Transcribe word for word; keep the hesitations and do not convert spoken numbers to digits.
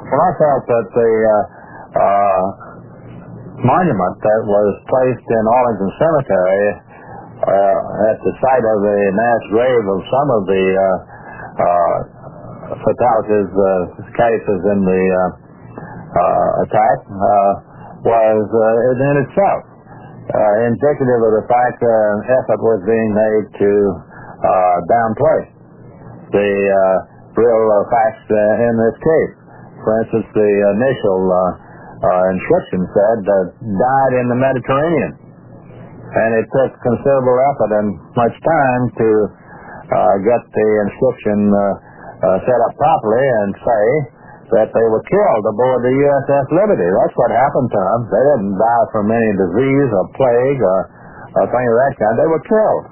Well, I felt that the uh, uh, monument that was placed in Arlington Cemetery uh, at the site of the mass grave of some of the uh, uh, fatalities, uh, cases in the uh, uh, attack uh, was uh, in itself uh, indicative of the fact that an effort was being made to uh, downplay the uh, real uh, facts uh, in this case. For instance, the initial uh, uh, inscription said that died in the Mediterranean, and it took considerable effort and much time to uh, get the inscription uh, uh, set up properly and say that they were killed aboard the U S S Liberty. That's what happened to them. They didn't die from any disease or plague or, or thing of that kind. They were killed.